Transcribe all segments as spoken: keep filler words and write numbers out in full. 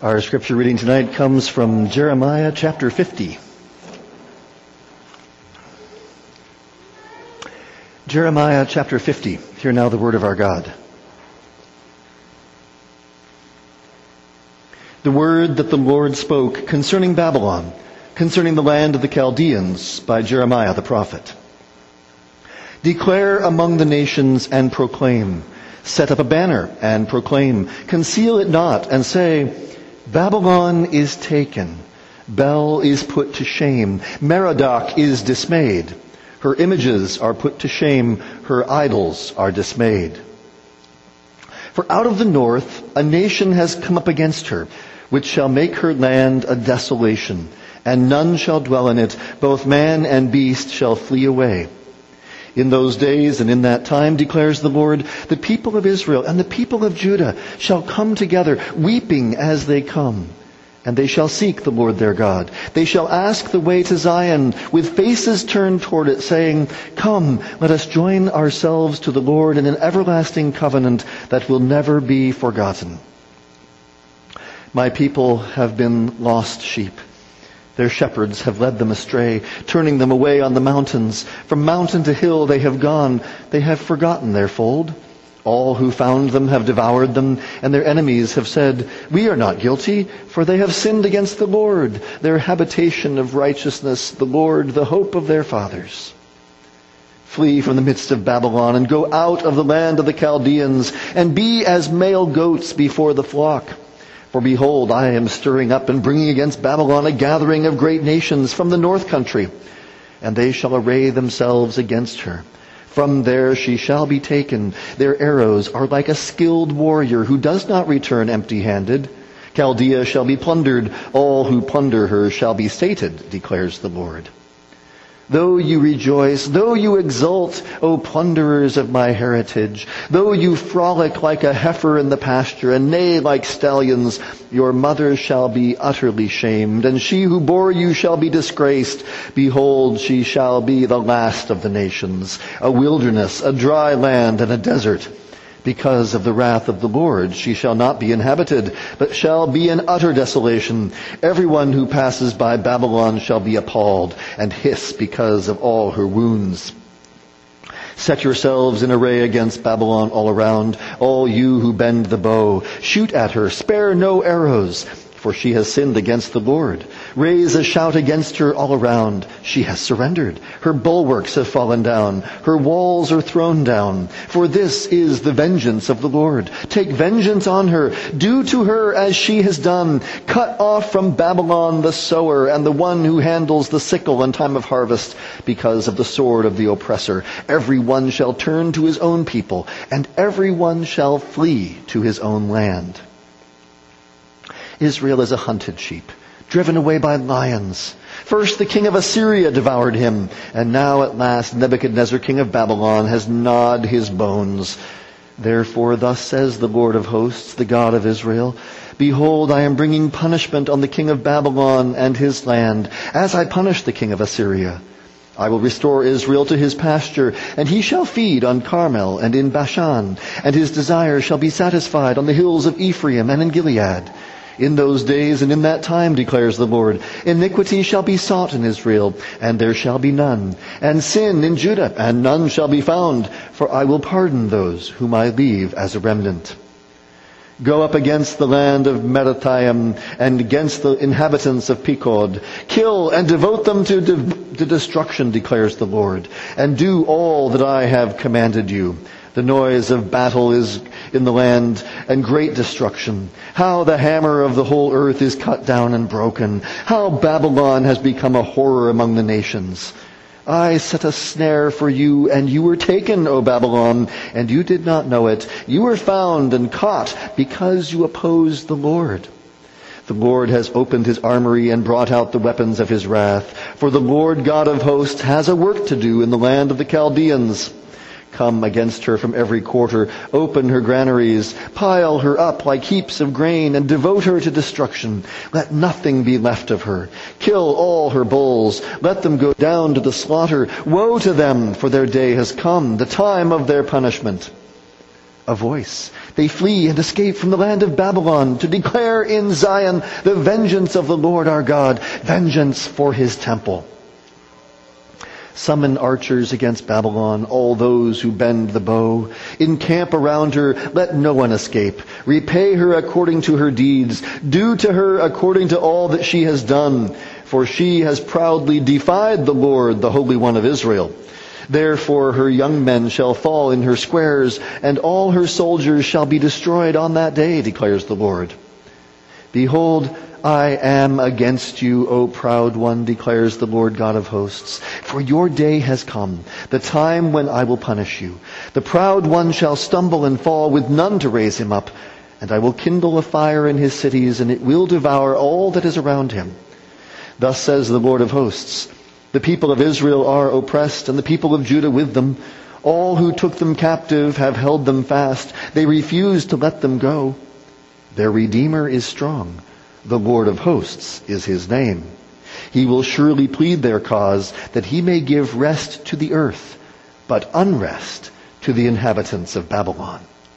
Our scripture reading tonight comes from Jeremiah chapter fifty. Jeremiah chapter fifty. Hear now the word of our God. The word that the Lord spoke concerning Babylon, concerning the land of the Chaldeans, by Jeremiah the prophet. Declare among the nations and proclaim. Set up a banner and proclaim. Conceal it not and say, Babylon is taken. Bel is put to shame. Merodach is dismayed. Her images are put to shame. Her idols are dismayed. For out of the north a nation has come up against her, which shall make her land a desolation, and none shall dwell in it. Both man and beast shall flee away. In those days and in that time, declares the Lord, the people of Israel and the people of Judah shall come together, weeping as they come. And they shall seek the Lord their God. They shall ask the way to Zion, with faces turned toward it, saying, Come, let us join ourselves to the Lord in an everlasting covenant that will never be forgotten. My people have been lost sheep. Their shepherds have led them astray, turning them away on the mountains. From mountain to hill they have gone. They have forgotten their fold. All who found them have devoured them, and their enemies have said, We are not guilty, for they have sinned against the Lord, their habitation of righteousness, the Lord, the hope of their fathers. Flee from the midst of Babylon, and go out of the land of the Chaldeans, and be as male goats before the flock. For behold, I am stirring up and bringing against Babylon a gathering of great nations from the north country, and they shall array themselves against her. From there she shall be taken. Their arrows are like a skilled warrior who does not return empty-handed. Chaldea shall be plundered. All who plunder her shall be sated, declares the Lord. Though you rejoice, though you exult, O plunderers of my heritage, though you frolic like a heifer in the pasture, and neigh like stallions, your mother shall be utterly shamed, and she who bore you shall be disgraced. Behold, she shall be the last of the nations, a wilderness, a dry land, and a desert. Because of the wrath of the Lord, she shall not be inhabited, but shall be in utter desolation. Everyone who passes by Babylon shall be appalled and hiss because of all her wounds. Set yourselves in array against Babylon all around, all you who bend the bow. Shoot at her, spare no arrows, for she has sinned against the Lord. Raise a shout against her all around. She has surrendered. Her bulwarks have fallen down. Her walls are thrown down. For this is the vengeance of the Lord. Take vengeance on her. Do to her as she has done. Cut off from Babylon the sower and the one who handles the sickle in time of harvest, because of the sword of the oppressor. Every one shall turn to his own people, and every one shall flee to his own land. Israel is a hunted sheep, driven away by lions. First the king of Assyria devoured him, and now at last Nebuchadnezzar, king of Babylon, has gnawed his bones. Therefore thus says the Lord of hosts, the God of Israel, Behold, I am bringing punishment on the king of Babylon and his land, as I punished the king of Assyria. I will restore Israel to his pasture, and he shall feed on Carmel and in Bashan, and his desire shall be satisfied on the hills of Ephraim and in Gilead. In those days and in that time, declares the Lord, iniquity shall be sought in Israel, and there shall be none, and sin in Judah, and none shall be found, for I will pardon those whom I leave as a remnant. Go up against the land of Merathaim, and against the inhabitants of Pekod. Kill and devote them to, de- to destruction, declares the Lord, and do all that I have commanded you. The noise of battle is in the land, and great destruction. How the hammer of the whole earth is cut down and broken. How Babylon has become a horror among the nations. I set a snare for you, and you were taken, O Babylon, and you did not know it. You were found and caught because you opposed the Lord. The Lord has opened his armory and brought out the weapons of his wrath. For the Lord God of hosts has a work to do in the land of the Chaldeans. Come against her from every quarter, open her granaries, pile her up like heaps of grain, and devote her to destruction. Let nothing be left of her. Kill all her bulls. Let them go down to the slaughter. Woe to them, for their day has come, the time of their punishment. a voice. They flee and escape from the land of Babylon to declare in Zion the vengeance of the Lord our God, vengeance for his temple. Summon archers against Babylon, all those who bend the bow. Encamp around her, let no one escape. Repay her according to her deeds. Do to her according to all that she has done. For she has proudly defied the Lord, the Holy One of Israel. Therefore her young men shall fall in her squares, and all her soldiers shall be destroyed on that day, declares the Lord. Behold, I am against you, O proud one, declares the Lord God of hosts. For your day has come, the time when I will punish you. The proud one shall stumble and fall with none to raise him up. And I will kindle a fire in his cities, and it will devour all that is around him. Thus says the Lord of hosts, the people of Israel are oppressed, and the people of Judah with them. All who took them captive have held them fast. They refuse to let them go. Their Redeemer is strong. The Lord of hosts is his name. He will surely plead their cause, that he may give rest to the earth, but unrest to the inhabitants of Babylon.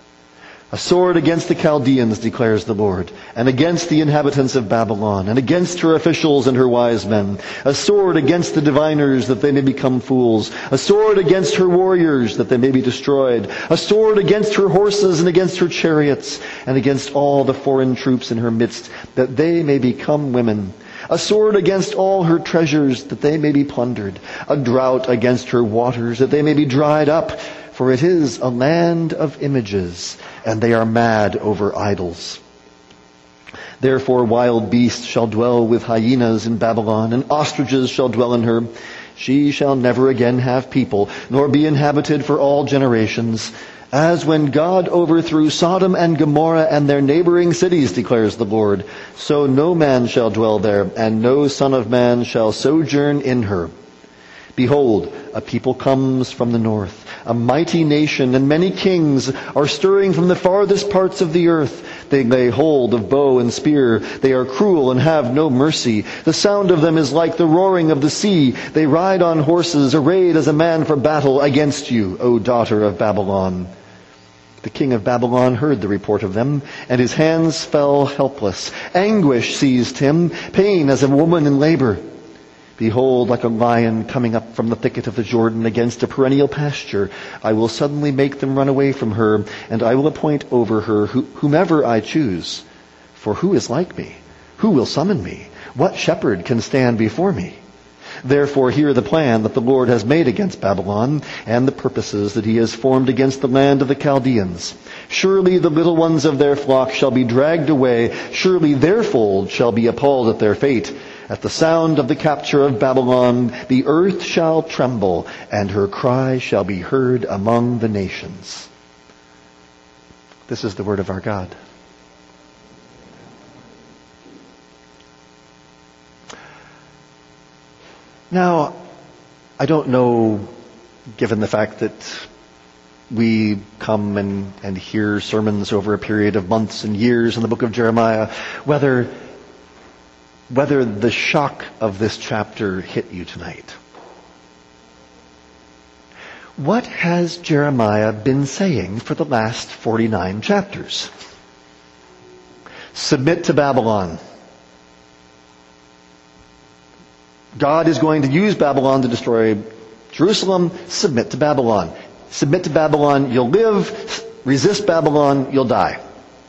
A sword against the Chaldeans, declares the Lord, and against the inhabitants of Babylon, and against her officials and her wise men. A sword against the diviners, that they may become fools. A sword against her warriors, that they may be destroyed. A sword against her horses and against her chariots, and against all the foreign troops in her midst, that they may become women. A sword against all her treasures, that they may be plundered. A drought against her waters, that they may be dried up. For it is a land of images, and they are mad over idols. Therefore wild beasts shall dwell with hyenas in Babylon, and ostriches shall dwell in her. She shall never again have people, nor be inhabited for all generations. As when God overthrew Sodom and Gomorrah and their neighboring cities, declares the Lord, so no man shall dwell there, and no son of man shall sojourn in her. Behold, a people comes from the north. A mighty nation and many kings are stirring from the farthest parts of the earth. They lay hold of bow and spear. They are cruel and have no mercy. The sound of them is like the roaring of the sea. They ride on horses, arrayed as a man for battle against you, O daughter of Babylon. The king of Babylon heard the report of them, and his hands fell helpless. Anguish seized him, pain as a woman in labor. Behold, like a lion coming up from the thicket of the Jordan against a perennial pasture, I will suddenly make them run away from her, and I will appoint over her whomever I choose. For who is like me? Who will summon me? What shepherd can stand before me? Therefore hear the plan that the Lord has made against Babylon, and the purposes that he has formed against the land of the Chaldeans. Surely the little ones of their flock shall be dragged away. Surely their fold shall be appalled at their fate. At the sound of the capture of Babylon, the earth shall tremble, and her cry shall be heard among the nations. This is the word of our God. Now, I don't know, given the fact that we come and, and hear sermons over a period of months and years in the book of Jeremiah, whether whether the shock of this chapter hit you tonight. What has Jeremiah been saying for the last forty-nine chapters? Submit to Babylon. God is going to use Babylon to destroy Jerusalem. Submit to Babylon. Submit to Babylon, you'll live. Resist Babylon, you'll die.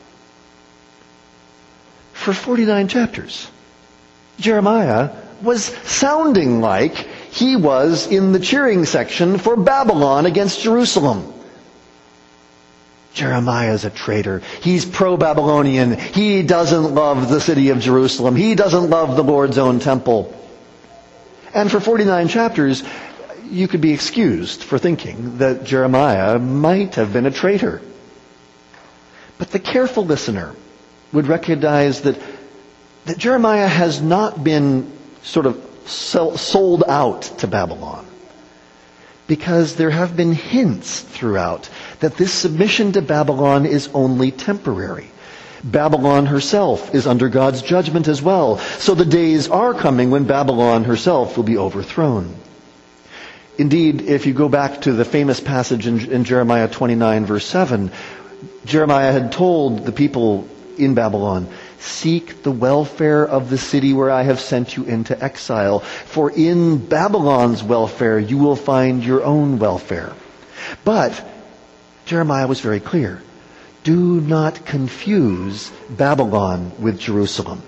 For forty-nine chapters. Jeremiah was sounding like he was in the cheering section for Babylon against Jerusalem. Jeremiah's a traitor. He's pro-Babylonian. He doesn't love the city of Jerusalem. He doesn't love the Lord's own temple. And for forty-nine chapters, you could be excused for thinking that Jeremiah might have been a traitor. But the careful listener would recognize that that Jeremiah has not been sort of sold out to Babylon, because there have been hints throughout that this submission to Babylon is only temporary. Babylon herself is under God's judgment as well. So the days are coming when Babylon herself will be overthrown. Indeed, if you go back to the famous passage in, in Jeremiah twenty-nine, verse seven, Jeremiah had told the people in Babylon, seek the welfare of the city where I have sent you into exile, for in Babylon's welfare you will find your own welfare. But Jeremiah was very clear. Do not confuse Babylon with Jerusalem.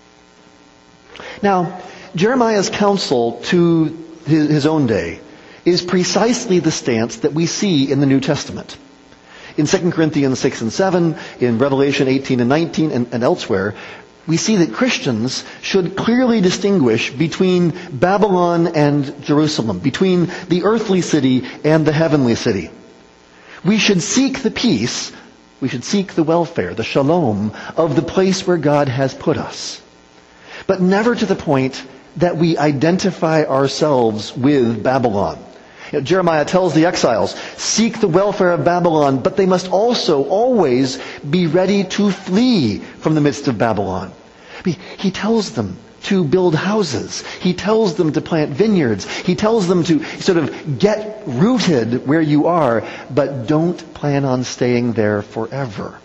Now, Jeremiah's counsel to his, his own day is precisely the stance that we see in the New Testament. In Second Corinthians six and seven, in Revelation eighteen and nineteen, and, and elsewhere, we see that Christians should clearly distinguish between Babylon and Jerusalem, between the earthly city and the heavenly city. We should seek the peace, we should seek the welfare, the shalom of the place where God has put us. But never to the point that we identify ourselves with Babylon. You know, Jeremiah tells the exiles, seek the welfare of Babylon, but they must also always be ready to flee from the midst of Babylon. He tells them to build houses. He tells them to plant vineyards. He tells them to sort of get rooted where you are, but don't plan on staying there forever.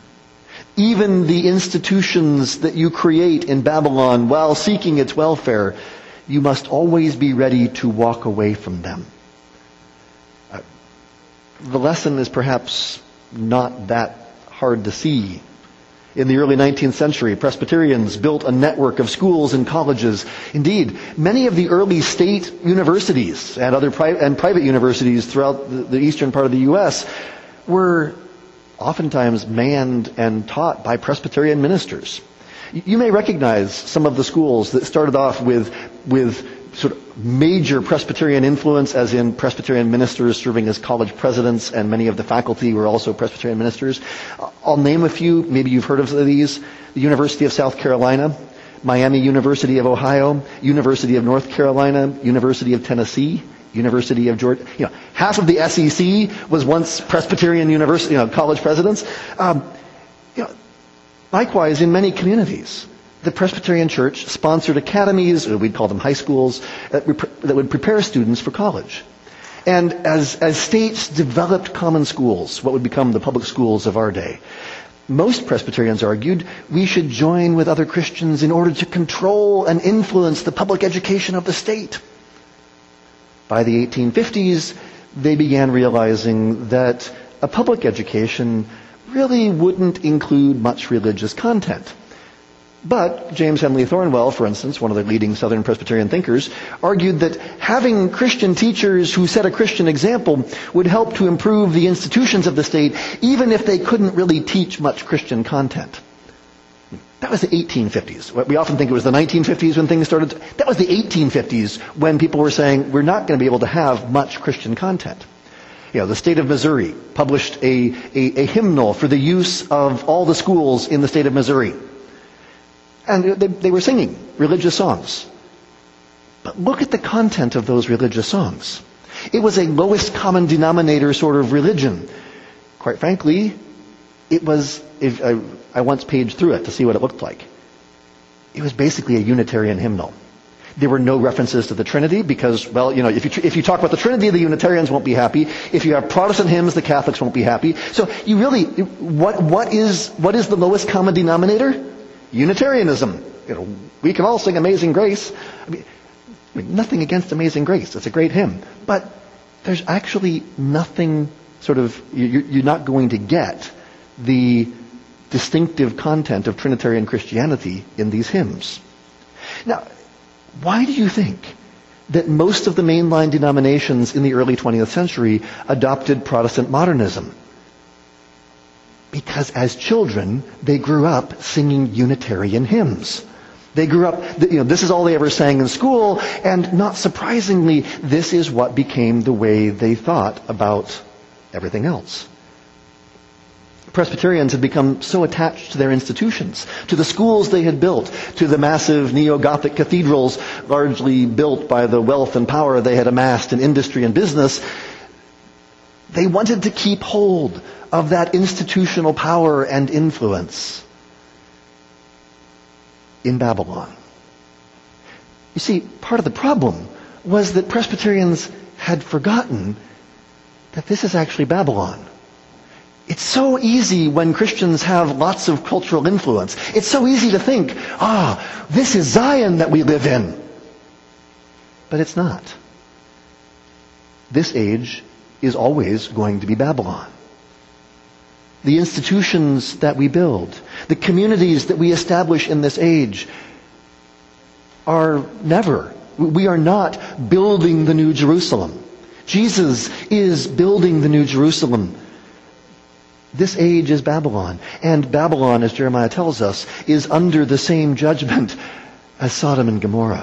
Even the institutions that you create in Babylon while seeking its welfare, you must always be ready to walk away from them. Uh, the lesson is perhaps not that hard to see. In the early nineteenth century, Presbyterians built a network of schools and colleges. Indeed, many of the early state universities and other pri- and private universities throughout the, the eastern part of the U S were oftentimes manned and taught by Presbyterian ministers. You may recognize some of the schools that started off with with sort of major Presbyterian influence, as in Presbyterian ministers serving as college presidents, and many of the faculty were also Presbyterian ministers. I'll name a few. Maybe you've heard of these. The University of South Carolina, Miami University of Ohio, University of North Carolina, University of Tennessee, University of Georgia. You know, half of the S E C was once Presbyterian university, you know, college presidents. Um, you know, likewise, in many communities, the Presbyterian Church sponsored academies, or we'd call them high schools, that, rep- that would prepare students for college. And as, as states developed common schools, what would become the public schools of our day, most Presbyterians argued we should join with other Christians in order to control and influence the public education of the state. By the eighteen fifties, they began realizing that a public education really wouldn't include much religious content. But James Henley Thornwell, for instance, one of the leading Southern Presbyterian thinkers, argued that having Christian teachers who set a Christian example would help to improve the institutions of the state, even if they couldn't really teach much Christian content. That was the eighteen fifties. We often think it was the nineteen fifties when things started. That was the eighteen fifties when people were saying, we're not going to be able to have much Christian content. You know, the state of Missouri published a, a, a hymnal for the use of all the schools in the state of Missouri. And they, they were singing religious songs. But look at the content of those religious songs. It was a lowest common denominator sort of religion. Quite frankly, it was, if I, I once paged through it to see what it looked like. It was basically a Unitarian hymnal. There were no references to the Trinity because, well, you know, if you, if you talk about the Trinity, the Unitarians won't be happy. If you have Protestant hymns, the Catholics won't be happy. So you really, what, what is, what is the lowest common denominator? Unitarianism. You know, we can all sing Amazing Grace. I mean, I mean, nothing against Amazing Grace. It's a great hymn. But there's actually nothing sort of, you, you're not going to get the distinctive content of Trinitarian Christianity in these hymns. Now, why do you think that most of the mainline denominations in the early twentieth century adopted Protestant modernism? Because as children, they grew up singing Unitarian hymns. They grew up, you know, this is all they ever sang in school, and not surprisingly, this is what became the way they thought about everything else. Presbyterians had become so attached to their institutions, to the schools they had built, to the massive neo-Gothic cathedrals largely built by the wealth and power they had amassed in industry and business. They wanted to keep hold of that institutional power and influence in Babylon. You see, part of the problem was that Presbyterians had forgotten that this is actually Babylon. It's so easy when Christians have lots of cultural influence. It's so easy to think, ah, this is Zion that we live in. But it's not. This age is always going to be Babylon. The institutions that we build, the communities that we establish in this age are never, we are not building the New Jerusalem. Jesus is building the New Jerusalem. This age is Babylon. And Babylon, as Jeremiah tells us, is under the same judgment as Sodom and Gomorrah.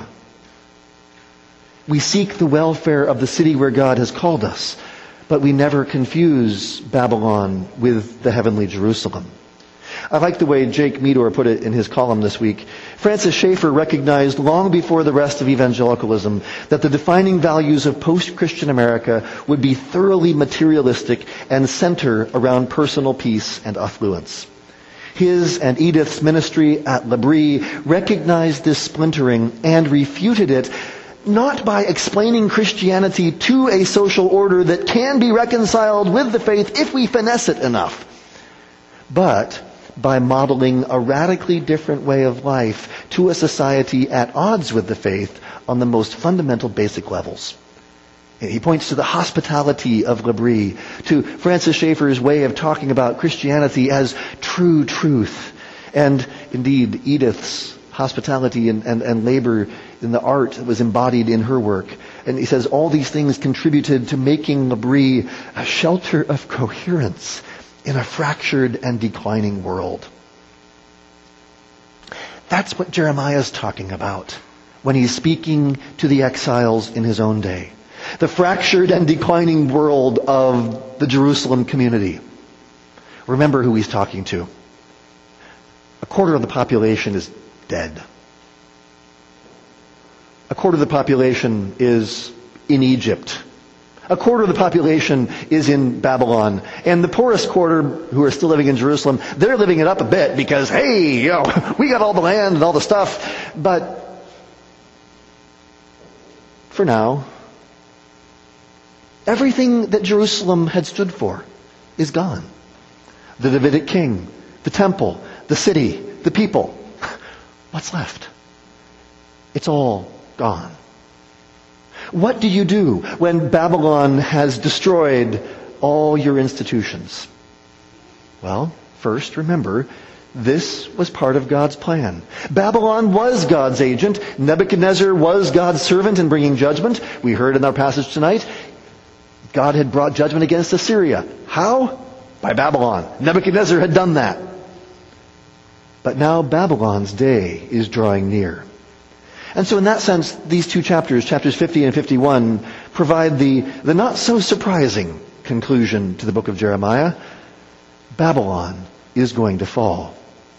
We seek the welfare of the city where God has called us, but we never confuse Babylon with the heavenly Jerusalem. I like the way Jake Meador put it in his column this week. Francis Schaeffer recognized long before the rest of evangelicalism that the defining values of post-Christian America would be thoroughly materialistic and center around personal peace and affluence. His and Edith's ministry at L'Abri recognized this splintering and refuted it, not by explaining Christianity to a social order that can be reconciled with the faith if we finesse it enough, but by modeling a radically different way of life to a society at odds with the faith on the most fundamental basic levels. He points to the hospitality of L'Abri, to Francis Schaeffer's way of talking about Christianity as true truth, and indeed Edith's hospitality and, and, and labor in the art that was embodied in her work. And he says all these things contributed to making L'Abri a shelter of coherence in a fractured and declining world. That's what Jeremiah's talking about when he's speaking to the exiles in his own day. The fractured and declining world of the Jerusalem community. Remember who he's talking to. A quarter of the population is dead. A quarter of the population is in Egypt. A quarter of the population is in Babylon. And the poorest quarter, who are still living in Jerusalem, they're living it up a bit because, hey, you know, we got all the land and all the stuff. But for now, everything that Jerusalem had stood for is gone. The Davidic king, the temple, the city, the people. What's left? It's all gone. What do you do when Babylon has destroyed all your institutions? Well, first, remember, this was part of God's plan. Babylon was God's agent. Nebuchadnezzar was God's servant in bringing judgment. We heard in our passage tonight, God had brought judgment against Assyria. How? By Babylon. Nebuchadnezzar had done that. But now Babylon's day is drawing near. And so in that sense, these two chapters, chapters fifty and fifty-one, provide the, the not so surprising conclusion to the book of Jeremiah. Babylon is going to fall.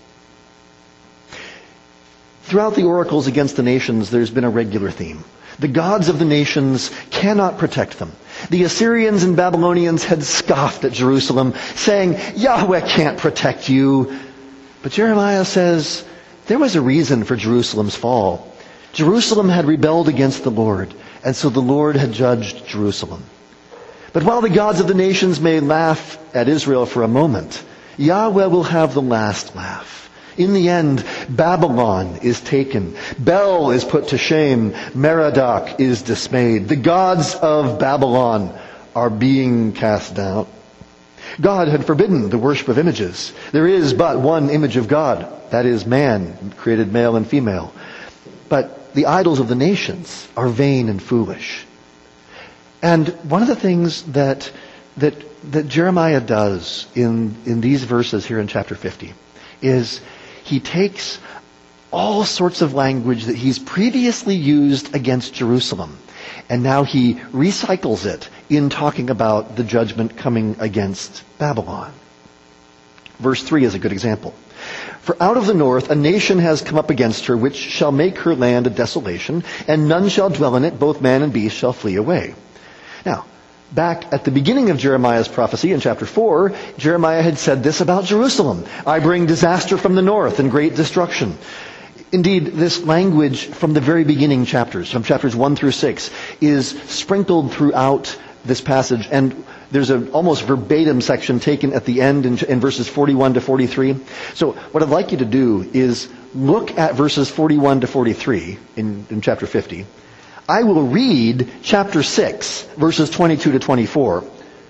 Throughout the oracles against the nations, there's been a regular theme. The gods of the nations cannot protect them. The Assyrians and Babylonians had scoffed at Jerusalem, saying, Yahweh can't protect you. But Jeremiah says, there was a reason for Jerusalem's fall. Jerusalem had rebelled against the Lord, and so the Lord had judged Jerusalem. But while the gods of the nations may laugh at Israel for a moment, Yahweh will have the last laugh. In the end, Babylon is taken. Bel is put to shame. Merodach is dismayed. The gods of Babylon are being cast down. God had forbidden the worship of images. There is but one image of God. That is man, created male and female. But the idols of the nations are vain and foolish. And one of the things that that that Jeremiah does in, in these verses here in chapter fifty is he takes all sorts of language that he's previously used against Jerusalem, and now he recycles it in talking about the judgment coming against Babylon. Verse three is a good example. For out of the north a nation has come up against her, which shall make her land a desolation, and none shall dwell in it, both man and beast shall flee away. Now, back at the beginning of Jeremiah's prophecy in chapter four, Jeremiah had said this about Jerusalem. I bring disaster from the north and great destruction. Indeed, this language from the very beginning chapters, from chapters one through six, is sprinkled throughout this passage. And There's an almost verbatim section taken at the end in, in verses forty-one to forty-three. So what I'd like you to do is look at verses forty-one to forty-three in, in chapter fifty. I will read chapter six, verses twenty-two to twenty-four.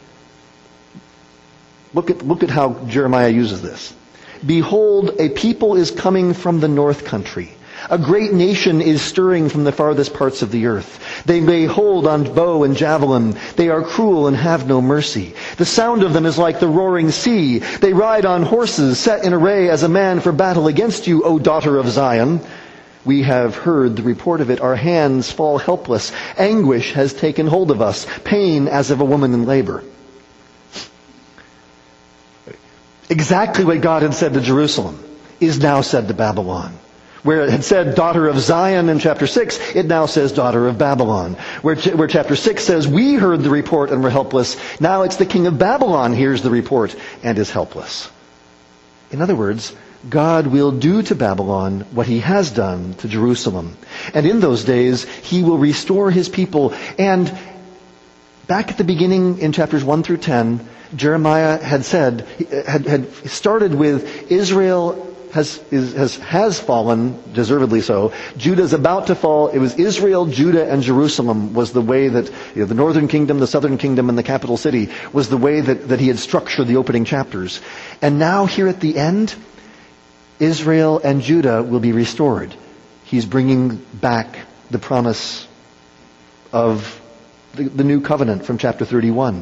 Look at, look at how Jeremiah uses this. Behold, a people is coming from the north country. A great nation is stirring from the farthest parts of the earth. They lay hold on bow and javelin. They are cruel and have no mercy. The sound of them is like the roaring sea. They ride on horses set in array as a man for battle against you, O daughter of Zion. We have heard the report of it. Our hands fall helpless. Anguish has taken hold of us. Pain as of a woman in labor. Exactly what God had said to Jerusalem is now said to Babylon. Where it had said daughter of Zion in chapter six, it now says daughter of Babylon. Where, ch- where chapter six says we heard the report and were helpless, now it's the king of Babylon hears the report and is helpless. In other words, God will do to Babylon what he has done to Jerusalem. And in those days, he will restore his people. And back at the beginning in chapters one through ten, Jeremiah had said, had, had started with Israel has, is, has, has fallen, deservedly so. Judah is about to fall. It was Israel, Judah, and Jerusalem was the way that, you know, the northern kingdom, the southern kingdom, and the capital city was the way that, that he had structured the opening chapters. And now here at the end, Israel and Judah will be restored. He's bringing back the promise of the, the new covenant from chapter thirty-one.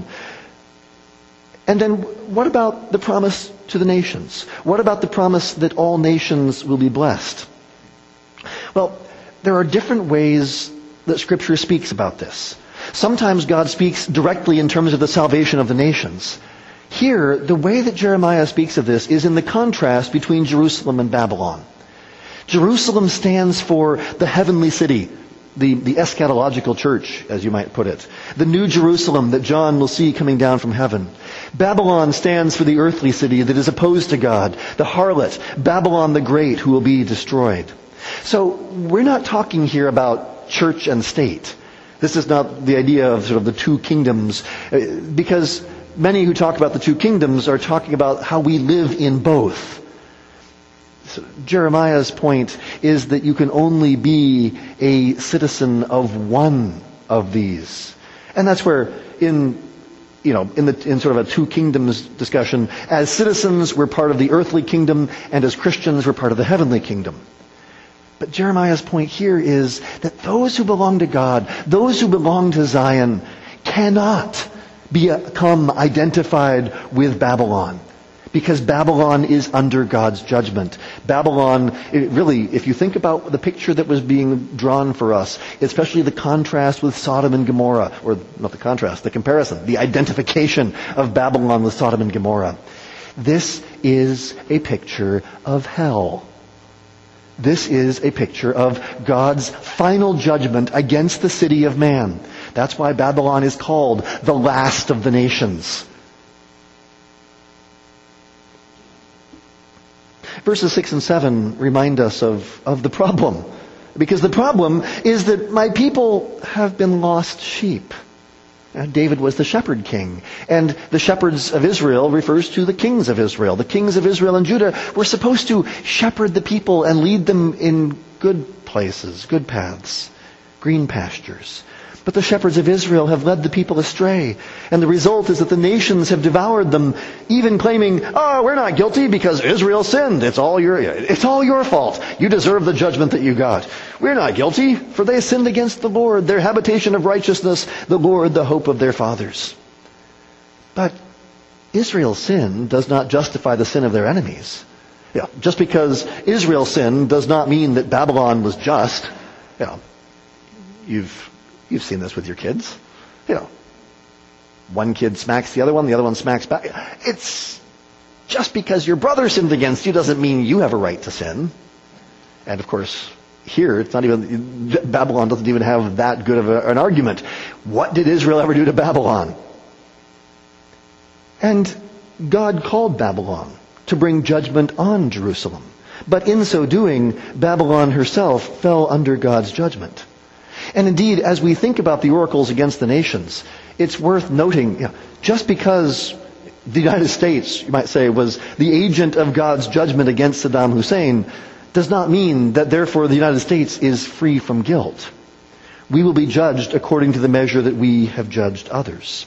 And then what about the promise to the nations? What about the promise that all nations will be blessed? Well, there are different ways that Scripture speaks about this. Sometimes God speaks directly in terms of the salvation of the nations. Here, the way that Jeremiah speaks of this is in the contrast between Jerusalem and Babylon. Jerusalem stands for the heavenly city, the, the eschatological church, as you might put it. The new Jerusalem that John will see coming down from heaven. Babylon stands for the earthly city that is opposed to God, the harlot, Babylon the Great, who will be destroyed. So we're not talking here about church and state. This is not the idea of sort of the two kingdoms, because many who talk about the two kingdoms are talking about how we live in both. So Jeremiah's point is that you can only be a citizen of one of these. And that's where in you know, in the in sort of a two kingdoms discussion, as citizens we're part of the earthly kingdom, and as Christians we're part of the heavenly kingdom. But Jeremiah's point here is that those who belong to God, those who belong to Zion, cannot become identified with Babylon. Because Babylon is under God's judgment. Babylon, it really, if you think about the picture that was being drawn for us, especially the contrast with Sodom and Gomorrah, or not the contrast, the comparison, the identification of Babylon with Sodom and Gomorrah. This is a picture of hell. This is a picture of God's final judgment against the city of man. That's why Babylon is called the last of the nations. Verses six and seven remind us of, of the problem. Because the problem is that my people have been lost sheep. Uh, David was the shepherd king. And the shepherds of Israel refers to the kings of Israel. The kings of Israel and Judah were supposed to shepherd the people and lead them in good places, good paths, green pastures. But the shepherds of Israel have led the people astray. And the result is that the nations have devoured them, even claiming, oh, we're not guilty because Israel sinned. It's all your, it's all your fault. You deserve the judgment that you got. We're not guilty, for they sinned against the Lord, their habitation of righteousness, the Lord, the hope of their fathers. But Israel's sin does not justify the sin of their enemies. Yeah, just because Israel sinned does not mean that Babylon was just. Yeah, you've You've seen this with your kids. You know, one kid smacks the other one, the other one smacks back. It's just because your brother sinned against you doesn't mean you have a right to sin. And of course, here, it's not even, Babylon doesn't even have that good of a, an argument. What did Israel ever do to Babylon? And God called Babylon to bring judgment on Jerusalem. But in so doing, Babylon herself fell under God's judgment. And indeed, as we think about the oracles against the nations, it's worth noting, you know, just because the United States, you might say, was the agent of God's judgment against Saddam Hussein, does not mean that therefore the United States is free from guilt. We will be judged according to the measure that we have judged others.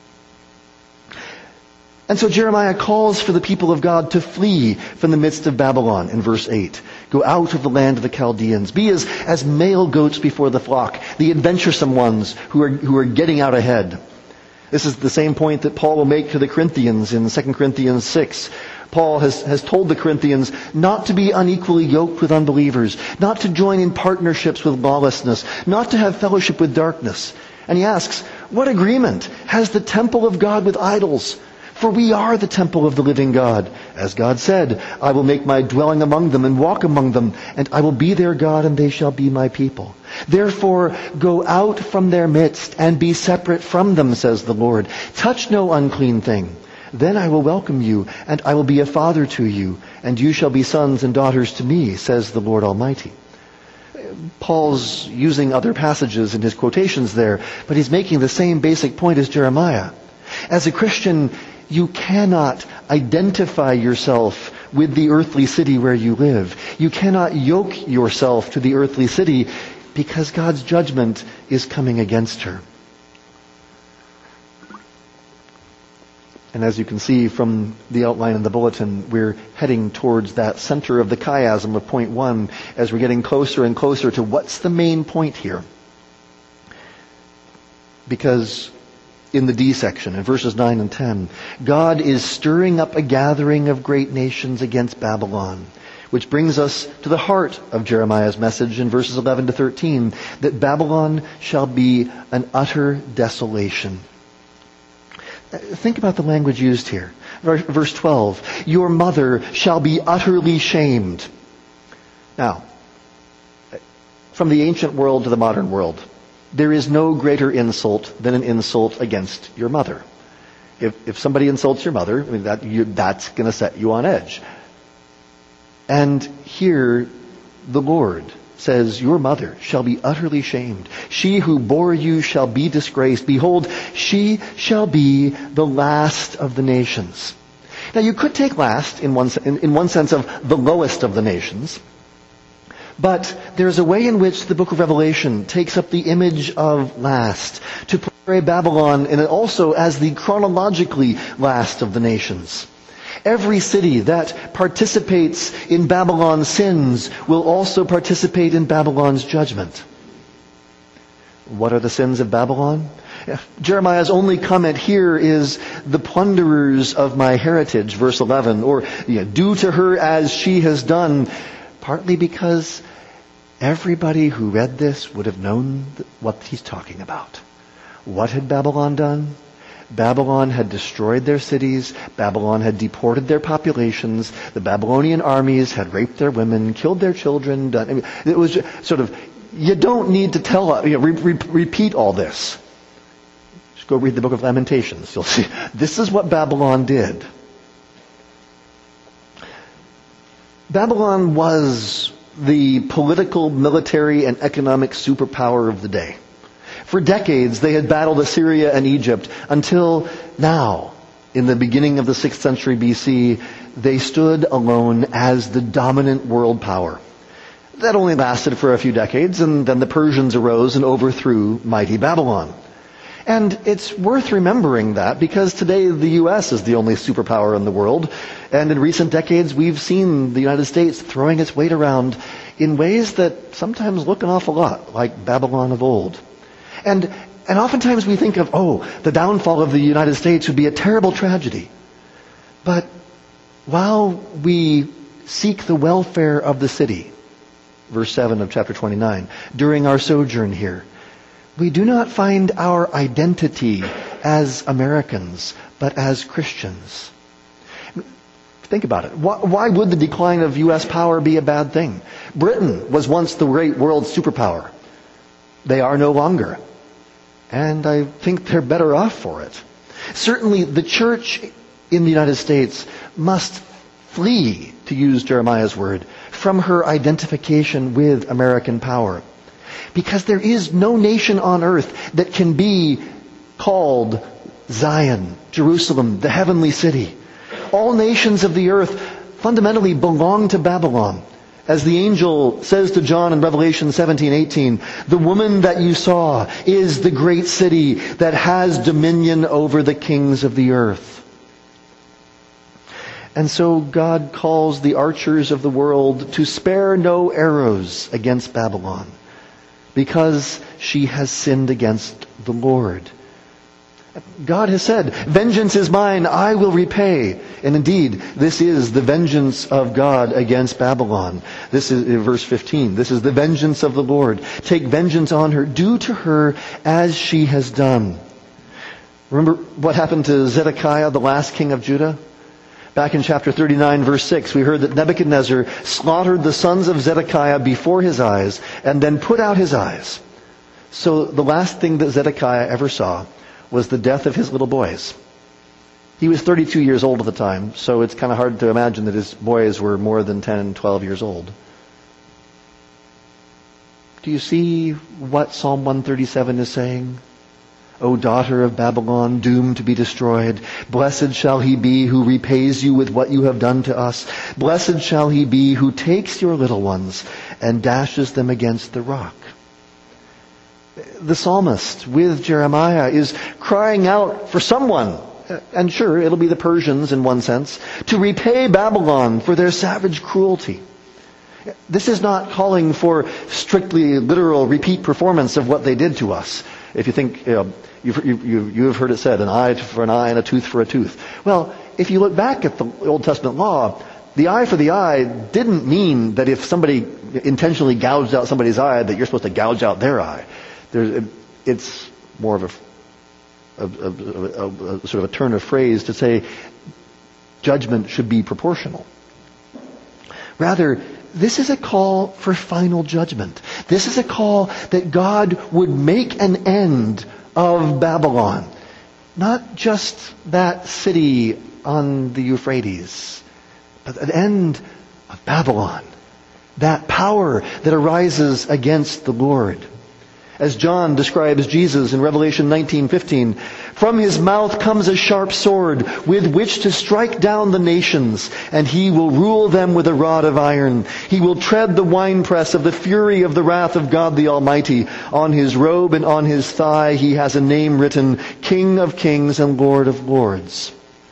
And so Jeremiah calls for the people of God to flee from the midst of Babylon in verse eight. Go out of the land of the Chaldeans. Be as, as male goats before the flock, the adventuresome ones who are, who are getting out ahead. This is the same point that Paul will make to the Corinthians in Second Corinthians six. Paul has, has told the Corinthians not to be unequally yoked with unbelievers, not to join in partnerships with lawlessness, not to have fellowship with darkness. And he asks, what agreement has the temple of God with idols? For we are the temple of the living God. As God said, I will make my dwelling among them and walk among them, and I will be their God and they shall be my people. Therefore, go out from their midst and be separate from them, says the Lord. Touch no unclean thing. Then I will welcome you, and I will be a father to you, and you shall be sons and daughters to me, says the Lord Almighty. Paul's using other passages in his quotations there, but he's making the same basic point as Jeremiah. As a Christian, you cannot identify yourself with the earthly city where you live. You cannot yoke yourself to the earthly city because God's judgment is coming against her. And as you can see from the outline in the bulletin, we're heading towards that center of the chiasm of point one as we're getting closer and closer to what's the main point here. Because in the D section, in verses nine and ten, God is stirring up a gathering of great nations against Babylon, which brings us to the heart of Jeremiah's message in verses eleven to thirteen, that Babylon shall be an utter desolation. Think about the language used here. Verse twelve, your mother shall be utterly shamed. Now, from the ancient world to the modern world, there is no greater insult than an insult against your mother. If, if somebody insults your mother, I mean, that, you, that's going to set you on edge. And here, the Lord says, your mother shall be utterly shamed. She who bore you shall be disgraced. Behold, she shall be the last of the nations. Now, you could take last in one, in, in one sense of the lowest of the nations. But there's a way in which the book of Revelation takes up the image of last to portray Babylon and also as the chronologically last of the nations. Every city that participates in Babylon's sins will also participate in Babylon's judgment. What are the sins of Babylon? Jeremiah's only comment here is the plunderers of my heritage, verse eleven, or you know, do to her as she has done. Partly because everybody who read this would have known what he's talking about. What had Babylon done? Babylon had destroyed their cities. Babylon had deported their populations. The Babylonian armies had raped their women, killed their children. Done, I mean, it was just sort of, you don't need to tell, you know, re- re- repeat all this. Just go read the book of Lamentations. You'll see, this is what Babylon did. Babylon was the political, military, and economic superpower of the day. For decades, they had battled Assyria and Egypt until now, in the beginning of the sixth century B C, they stood alone as the dominant world power. That only lasted for a few decades, and then the Persians arose and overthrew mighty Babylon. And it's worth remembering that because today the U S is the only superpower in the world. And in recent decades, we've seen the United States throwing its weight around in ways that sometimes look an awful lot like Babylon of old. And, and oftentimes we think of, oh, the downfall of the United States would be a terrible tragedy. But while we seek the welfare of the city, verse seven of chapter twenty-nine, during our sojourn here, we do not find our identity as Americans, but as Christians. Think about it. Why, why would the decline of U S power be a bad thing? Britain was once the great world superpower. They are no longer. And I think they're better off for it. Certainly, the church in the United States must flee, to use Jeremiah's word, from her identification with American power. Because there is no nation on earth that can be called Zion, Jerusalem, the heavenly city. All nations of the earth fundamentally belong to Babylon. As the angel says to John in Revelation seventeen eighteen, the woman that you saw is the great city that has dominion over the kings of the earth. And so God calls the archers of the world to spare no arrows against Babylon, because she has sinned against the Lord. God has said, vengeance is mine, I will repay. And indeed, this is the vengeance of God against Babylon. This is in verse fifteen. This is the vengeance of the Lord. Take vengeance on her. Do to her as she has done. Remember what happened to Zedekiah, the last king of Judah? Back in chapter thirty-nine, verse six, we heard that Nebuchadnezzar slaughtered the sons of Zedekiah before his eyes and then put out his eyes. So the last thing that Zedekiah ever saw was the death of his little boys. He was thirty-two years old at the time, so it's kind of hard to imagine that his boys were more than ten and twelve years old. Do you see what Psalm one thirty-seven is saying? O daughter of Babylon, doomed to be destroyed, blessed shall he be who repays you with what you have done to us. Blessed shall he be who takes your little ones and dashes them against the rock. The psalmist, with Jeremiah, is crying out for someone, and sure, it'll be the Persians in one sense, to repay Babylon for their savage cruelty. This is not calling for strictly literal repeat performance of what they did to us. If you think, you know, you've, you, you have heard it said, an eye for an eye and a tooth for a tooth. Well, if you look back at the Old Testament law, the eye for the eye didn't mean that if somebody intentionally gouged out somebody's eye, that you're supposed to gouge out their eye. There's, it's more of a, a, a, a, a sort of a turn of phrase to say judgment should be proportional. Rather, this is a call for final judgment. This is a call that God would make an end of Babylon. Not just that city on the Euphrates, but an end of Babylon. That power that arises against the Lord. As John describes Jesus in Revelation nineteen fifteen, from his mouth comes a sharp sword with which to strike down the nations, and he will rule them with a rod of iron. He will tread the winepress of the fury of the wrath of God the Almighty. On his robe and on his thigh he has a name written, King of Kings and Lord of Lords.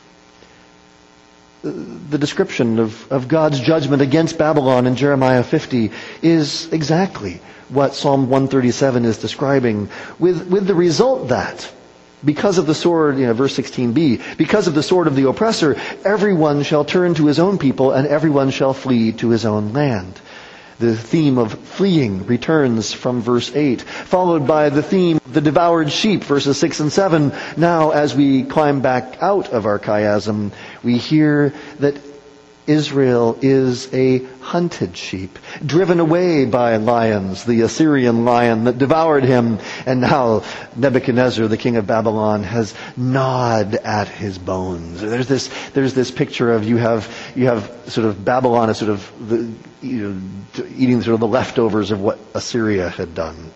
The description of, of God's judgment against Babylon in Jeremiah fifty is exactly what Psalm one thirty-seven is describing, with, with the result that, because of the sword, you know, verse sixteen b, because of the sword of the oppressor, everyone shall turn to his own people and everyone shall flee to his own land. The theme of fleeing returns from verse eight, followed by the theme of the devoured sheep, verses six and seven. Now, as we climb back out of our chiasm, we hear that Israel is a hunted sheep, driven away by lions, the Assyrian lion that devoured him, and now Nebuchadnezzar, the king of Babylon, has gnawed at his bones. There's this, there's this picture of you have, you have sort of Babylon as sort of the, you know, eating sort of the leftovers of what Assyria had done.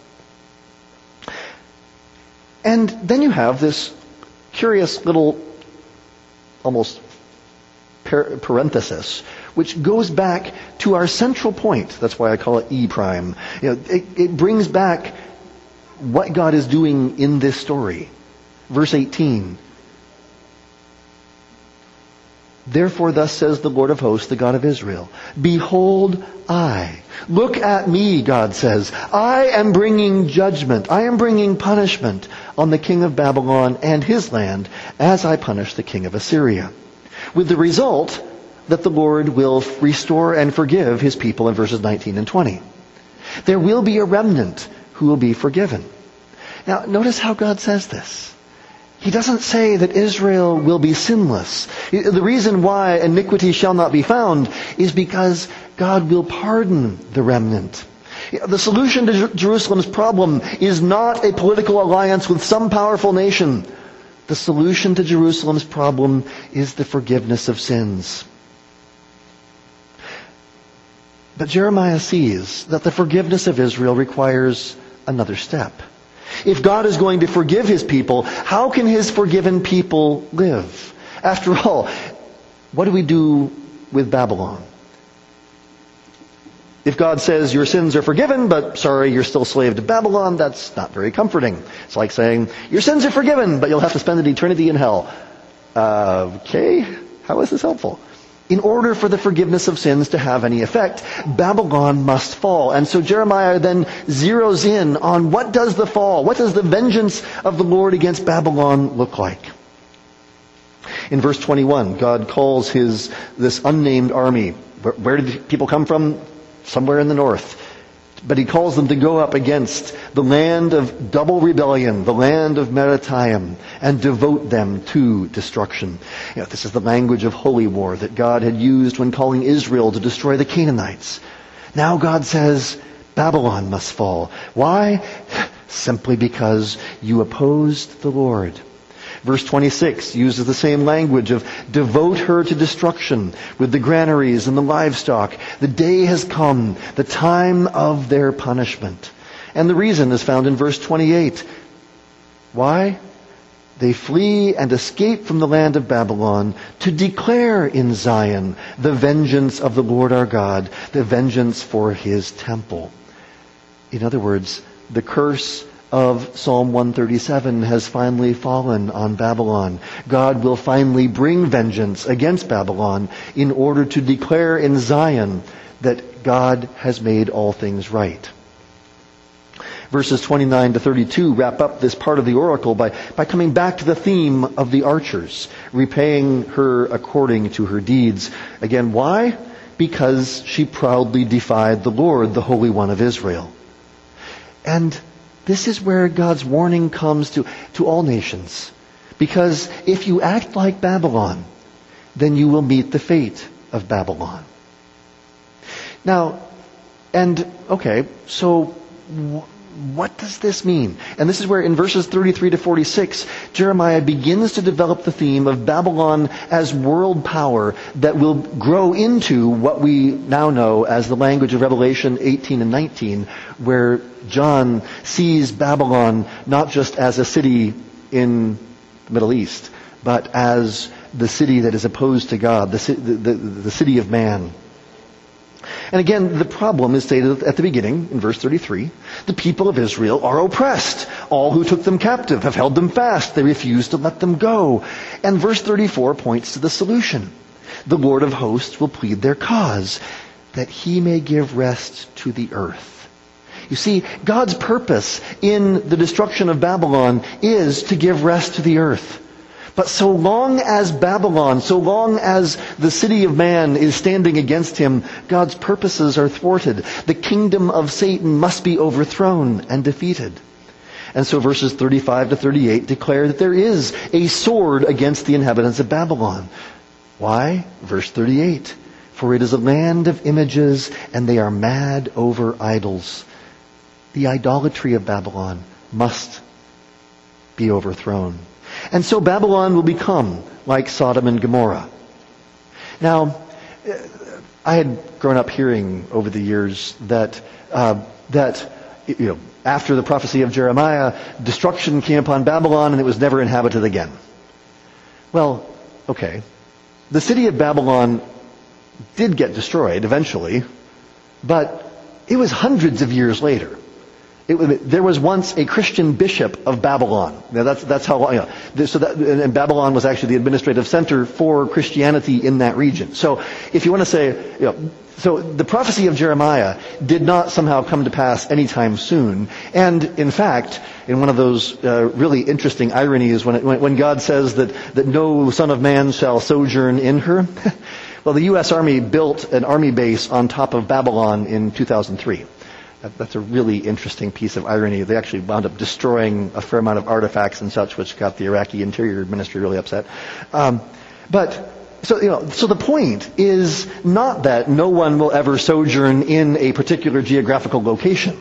And then you have this curious little, almost parenthesis, which goes back to our central point. That's why I call it E prime. You know, it, it brings back what God is doing in this story. Verse eighteen. Therefore thus says the Lord of hosts, the God of Israel, behold, I. Look at me, God says. I am bringing judgment. I am bringing punishment on the king of Babylon and his land as I punish the king of Assyria. With the result that the Lord will restore and forgive his people in verses nineteen and twenty. There will be a remnant who will be forgiven. Now, notice how God says this. He doesn't say that Israel will be sinless. The reason why iniquity shall not be found is because God will pardon the remnant. The solution to Jerusalem's problem is not a political alliance with some powerful nation. The solution to Jerusalem's problem is the forgiveness of sins. But Jeremiah sees that the forgiveness of Israel requires another step. If God is going to forgive his people, how can his forgiven people live? After all, what do we do with Babylon? If God says your sins are forgiven, but sorry, you're still slave to Babylon, that's not very comforting. It's like saying, your sins are forgiven, but you'll have to spend an eternity in hell. Uh, okay, how is this helpful? In order for the forgiveness of sins to have any effect, Babylon must fall. And so Jeremiah then zeroes in on what does the fall, what does the vengeance of the Lord against Babylon look like? In verse twenty-one, God calls his this unnamed army. Where, where did people come from? Somewhere in the north. But he calls them to go up against the land of double rebellion, the land of Merathaim, and devote them to destruction. You know, this is the language of holy war that God had used when calling Israel to destroy the Canaanites. Now God says, Babylon must fall. Why? Simply because you opposed the Lord. Verse twenty-six uses the same language of devote her to destruction with the granaries and the livestock. The day has come, the time of their punishment. And the reason is found in verse twenty-eight. Why? They flee and escape from the land of Babylon to declare in Zion the vengeance of the Lord our God, the vengeance for his temple. In other words, the curse of Psalm one thirty-seven has finally fallen on Babylon. God will finally bring vengeance against Babylon in order to declare in Zion that God has made all things right. Verses twenty-nine to thirty-two wrap up this part of the oracle by, by coming back to the theme of the archers, repaying her according to her deeds. Again, why? Because she proudly defied the Lord, the Holy One of Israel. And this is where God's warning comes to, to all nations. Because if you act like Babylon, then you will meet the fate of Babylon. Now, and, okay, so w- what does this mean? And this is where in verses thirty-three to forty-six, Jeremiah begins to develop the theme of Babylon as world power that will grow into what we now know as the language of Revelation eighteen and nineteen, where John sees Babylon not just as a city in the Middle East, but as the city that is opposed to God, the, the, the, the city of man. And again, the problem is stated at the beginning, in verse thirty-three. The people of Israel are oppressed. All who took them captive have held them fast. They refuse to let them go. And verse thirty-four points to the solution. The Lord of hosts will plead their cause, that he may give rest to the earth. You see, God's purpose in the destruction of Babylon is to give rest to the earth. But so long as Babylon, so long as the city of man is standing against him, God's purposes are thwarted. The kingdom of Satan must be overthrown and defeated. And so verses thirty-five to thirty-eight declare that there is a sword against the inhabitants of Babylon. Why? Verse thirty-eight. For it is a land of images, and they are mad over idols. The idolatry of Babylon must be overthrown. And so Babylon will become like Sodom and Gomorrah. Now, I had grown up hearing over the years that uh, that you know after the prophecy of Jeremiah, destruction came upon Babylon and it was never inhabited again. Well, okay, the city of Babylon did get destroyed eventually, but it was hundreds of years later. It, there was once a Christian bishop of Babylon. Now that's that's how you know. So that, and Babylon was actually the administrative center for Christianity in that region. So if you want to say, you know, so the prophecy of Jeremiah did not somehow come to pass anytime soon. And in fact, in one of those uh, really interesting ironies, when, it, when when God says that that no son of man shall sojourn in her, well, the U S Army built an army base on top of Babylon in two thousand three. That's a really interesting piece of irony. They actually wound up destroying a fair amount of artifacts and such, which got the Iraqi Interior Ministry really upset. Um, but so you know, so the point is not that no one will ever sojourn in a particular geographical location.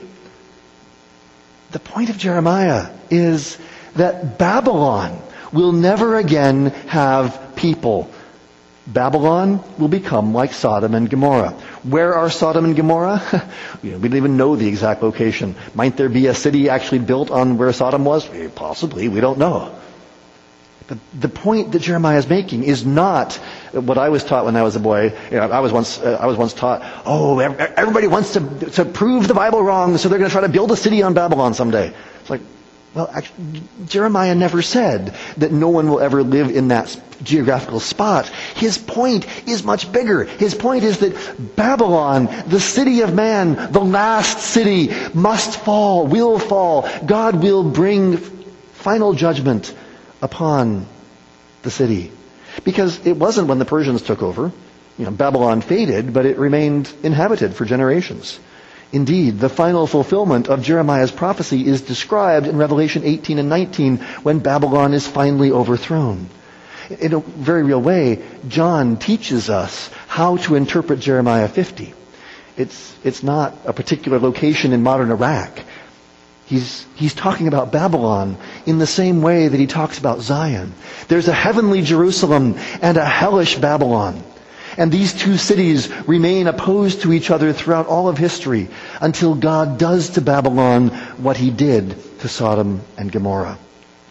The point of Jeremiah is that Babylon will never again have people. Babylon will become like Sodom and Gomorrah. Where are Sodom and Gomorrah? We don't even know the exact location. Might there be a city actually built on where Sodom was? Possibly. We don't know. But the point that Jeremiah is making is not what I was taught when I was a boy. You know, I was once uh, I was once taught, oh, everybody wants to to prove the Bible wrong, so they're going to try to build a city on Babylon someday. It's like, well, actually, Jeremiah never said that no one will ever live in that geographical spot. His point is much bigger. His point is that Babylon, the city of man, the last city, must fall, will fall. God will bring final judgment upon the city. Because it wasn't when the Persians took over. You know, Babylon faded, but it remained inhabited for generations. Indeed, the final fulfillment of Jeremiah's prophecy is described in Revelation eighteen and nineteen when Babylon is finally overthrown. In a very real way, John teaches us how to interpret Jeremiah fifty. It's, it's not a particular location in modern Iraq. He's, he's talking about Babylon in the same way that he talks about Zion. There's a heavenly Jerusalem and a hellish Babylon. And these two cities remain opposed to each other throughout all of history until God does to Babylon what he did to Sodom and Gomorrah.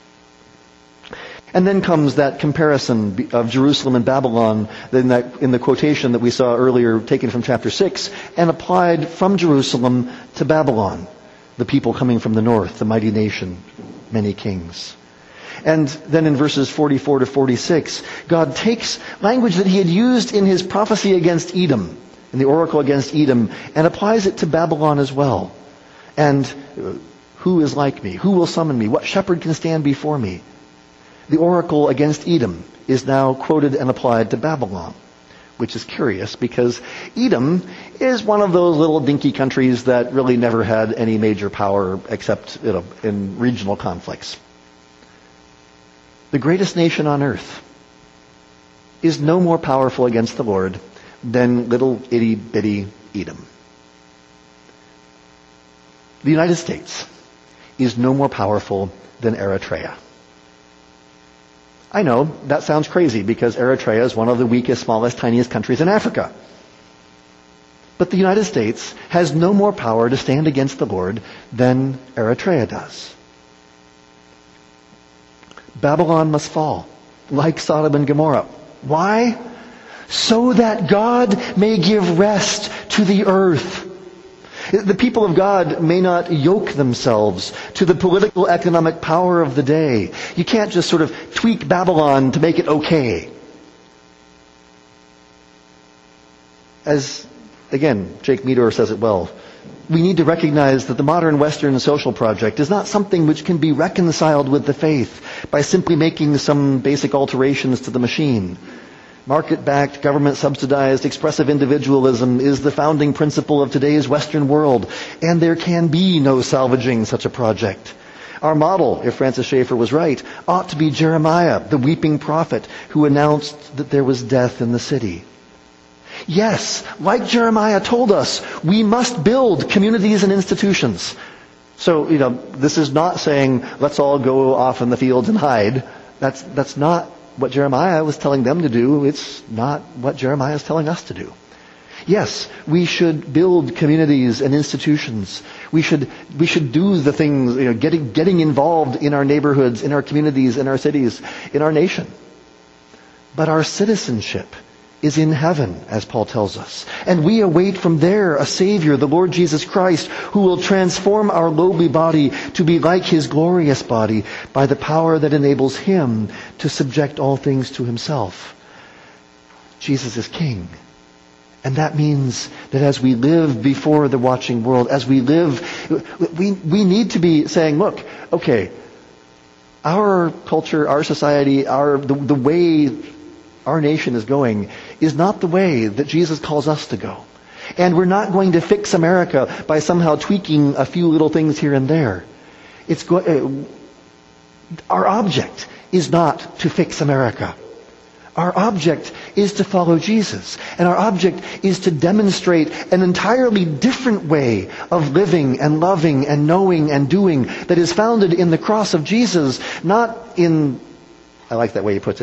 And then comes that comparison of Jerusalem and Babylon in, that, in the quotation that we saw earlier taken from chapter six and applied from Jerusalem to Babylon. The people coming from the north, the mighty nation, many kings. And then in verses forty-four to forty-six, God takes language that he had used in his prophecy against Edom, in the oracle against Edom, and applies it to Babylon as well. And who is like me? Who will summon me? What shepherd can stand before me? The oracle against Edom is now quoted and applied to Babylon, which is curious because Edom is one of those little dinky countries that really never had any major power except, you know, in regional conflicts. The greatest nation on earth is no more powerful against the Lord than little itty bitty Edom. The United States is no more powerful than Eritrea. I know, that sounds crazy because Eritrea is one of the weakest, smallest, tiniest countries in Africa. But the United States has no more power to stand against the Lord than Eritrea does. Babylon must fall, like Sodom and Gomorrah. Why? So that God may give rest to the earth. The people of God may not yoke themselves to the political economic power of the day. You can't just sort of tweak Babylon to make it okay. As, again, Jake Meador says it well, we need to recognize that the modern Western social project is not something which can be reconciled with the faith by simply making some basic alterations to the machine. Market-backed, government-subsidized, expressive individualism is the founding principle of today's Western world, and there can be no salvaging such a project. Our model, if Francis Schaeffer was right, ought to be Jeremiah, the weeping prophet, who announced that there was death in the city. Yes, like Jeremiah told us, we must build communities and institutions. So, you know, this is not saying, let's all go off in the fields and hide. That's, that's not what Jeremiah was telling them to do. It's not what Jeremiah is telling us to do. Yes, we should build communities and institutions. We should we should do the things, you know, getting getting involved in our neighborhoods, in our communities, in our cities, in our nation. But our citizenship is in heaven, as Paul tells us. And we await from there a Savior, the Lord Jesus Christ, who will transform our lowly body to be like his glorious body by the power that enables him to subject all things to himself. Jesus is King. And that means that as we live before the watching world, as we live, we, we need to be saying, look, okay, our culture, our society, our the, the way our nation is going is not the way that Jesus calls us to go. And we're not going to fix America by somehow tweaking a few little things here and there. It's go- uh, our object is not to fix America. Our object is to follow Jesus. And our object is to demonstrate an entirely different way of living and loving and knowing and doing that is founded in the cross of Jesus, not in, I like that way he puts it,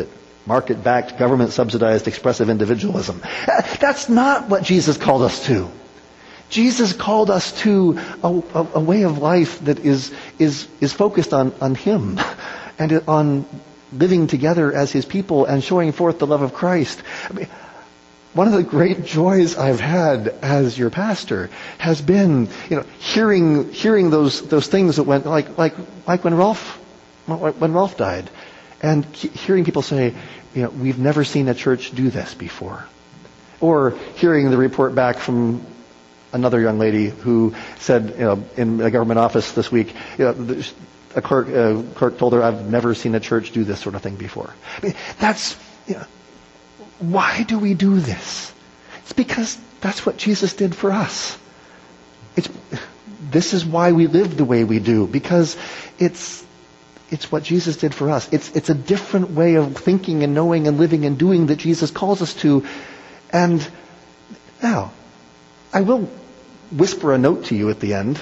market-backed, government-subsidized, expressive individualism. That's not what Jesus called us to. Jesus called us to a, a, a way of life that is is is focused on, on Him and on living together as His people and showing forth the love of Christ. I mean, one of the great joys I've had as your pastor has been, you know, hearing hearing those those things that went like like like when Rolf when Rolf died, and hearing people say, you know, we've never seen a church do this before, or hearing the report back from another young lady who said, you know, in a government office this week, you know, a clerk, uh, clerk told her, I've never seen a church do this sort of thing before. I mean, that's, you know, why do we do this? It's because that's what Jesus did for us. It's, this is why we live the way we do, because it's, it's what Jesus did for us. It's, it's a different way of thinking and knowing and living and doing that Jesus calls us to. And now, I will whisper a note to you at the end.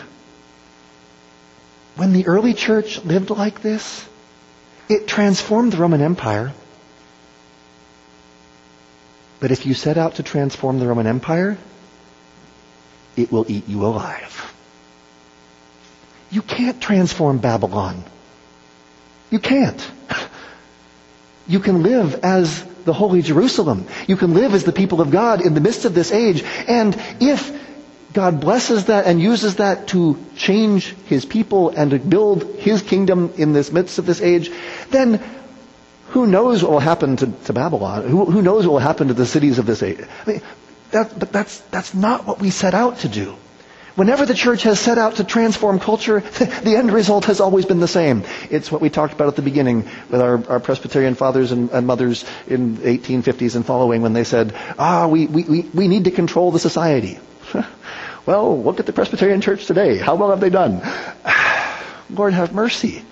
When the early church lived like this, it transformed the Roman Empire. But if you set out to transform the Roman Empire, it will eat you alive. You can't transform Babylon. You can't. You can live as the Holy Jerusalem. You can live as the people of God in the midst of this age. And if God blesses that and uses that to change His people and to build His kingdom in this midst of this age, then who knows what will happen to, to Babylon? Who, who knows what will happen to the cities of this age? I mean, that, but that's that's not what we set out to do. Whenever the church has set out to transform culture, the end result has always been the same. It's what we talked about at the beginning with our, our Presbyterian fathers and, and mothers in the eighteen fifties and following, when they said, ah, we, we, we, we need to control the society. Well, look at the Presbyterian Church today. How well have they done? Lord, have mercy.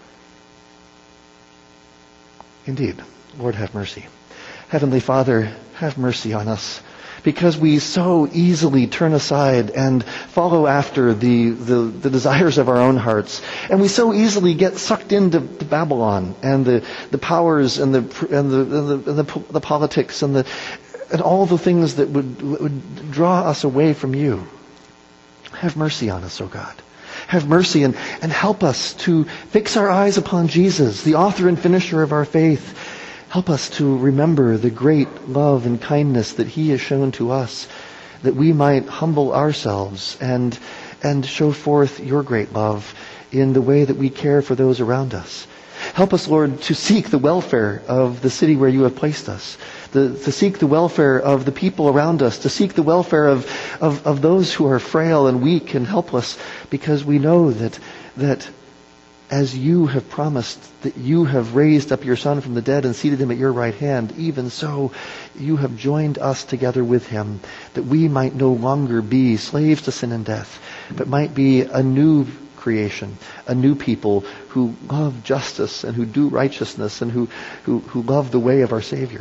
Indeed, Lord, have mercy. Heavenly Father, have mercy on us, because we so easily turn aside and follow after the, the, the desires of our own hearts. And we so easily get sucked into the Babylon and the, the powers and the and the, and the, and the, the politics and the and all the things that would, would draw us away from you. Have mercy on us, O God. Have mercy and, and help us to fix our eyes upon Jesus, the author and finisher of our faith. Help us to remember the great love and kindness that He has shown to us, that we might humble ourselves and, and show forth your great love in the way that we care for those around us. Help us, Lord, to seek the welfare of the city where you have placed us, the, to seek the welfare of the people around us, to seek the welfare of, of, of those who are frail and weak and helpless, because we know that, that as you have promised, that you have raised up your Son from the dead and seated Him at your right hand, even so you have joined us together with Him, that we might no longer be slaves to sin and death, but might be a new creation, a new people who love justice and who do righteousness and who, who, who love the way of our Savior.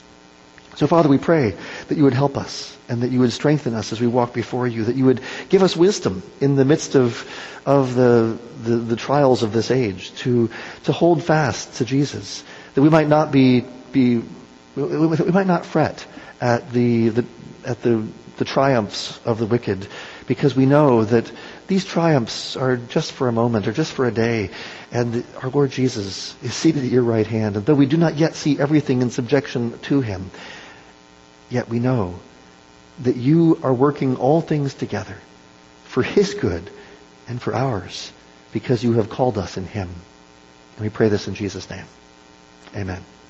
So, Father, we pray that you would help us and that you would strengthen us as we walk before you, that you would give us wisdom in the midst of of the the, the trials of this age, to to hold fast to Jesus, that we might not be be we might not fret at the, the at the the triumphs of the wicked, because we know that these triumphs are just for a moment or just for a day, and our Lord Jesus is seated at your right hand, and though we do not yet see everything in subjection to Him, yet we know that you are working all things together for His good and for ours, because you have called us in Him. And we pray this in Jesus' name. Amen.